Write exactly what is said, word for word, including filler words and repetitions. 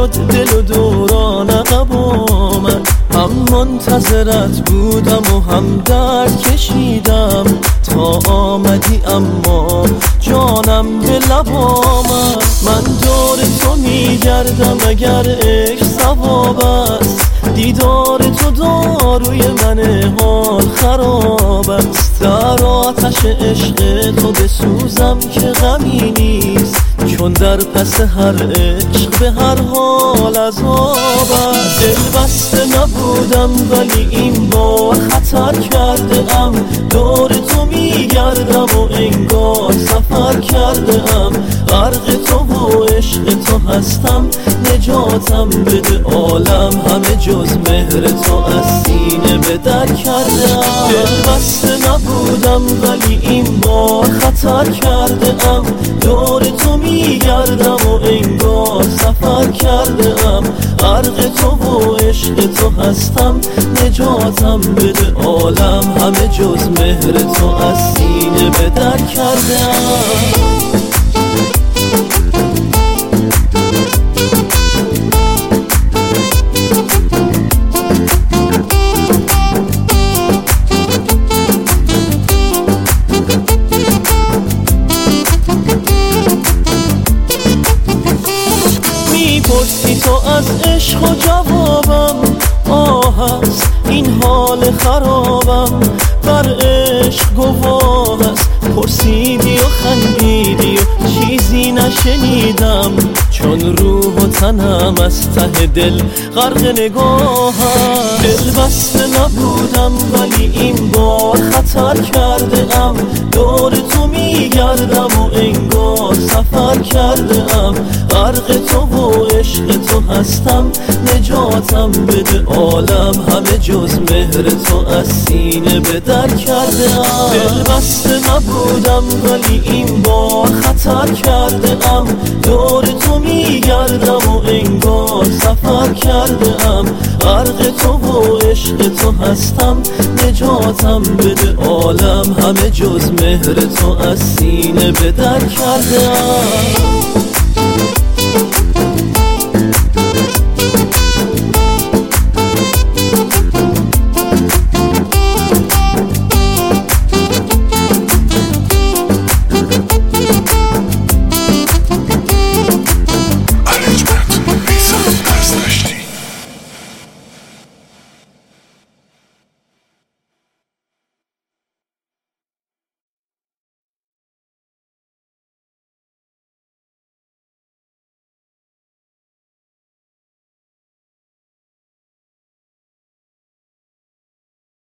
شد دل و دوران عقب آمد. هم منتظرت بودم و هم درد کشیدم تا آمدی، اما جانم به لب آمد. من دور تو میگردم اگر عشق ثواب است، دیدار تو داروی من حال خراب است. در آتش عشق تو بسوزم که غمی نیست، چون در پس هر عشق به هر حال عذاب است. دل بسته نبودم ولی این بار خطر کرده ام، دور تو میگردم و انگار سفر کرده ام. غرق تو و عشق تو هستم، نجاتم بده عالم همه جز مهر تو از سینه به در کرده ام. دل بسته نبودم ولی این بار خطر کرده ام، دور تو میگردم و انگار سفر کرده ام. غرق تو و عشق تو هستم، نجاتم بده عالم همه جز مهر تو از سینه به در کرده ام. میپرسی تو از عشق و جوابم آه است، این حال خرابم بر عشق گواه است. پرسیدی و خندیدی و چیزی نشنیدم، چون روح و تنم از ته دل غرق نگاهم. دل بسته نبودم ولی این بار خطر کرده ام، دور تو میگردم و انگار سفر کرده ام. غرق تو و عشق تو هستم، نجاتم بده عالم همه جز مهر تو از سینه به در کرده ام. دل بسته نبودم ولی این بار خطر کرده ام، دور تو میگردم و انگار سفر کرده ام. غرق تو و عشق تو هستم، نجاتم بده عالم همه جز مهر تو از سینه به در کرده ام.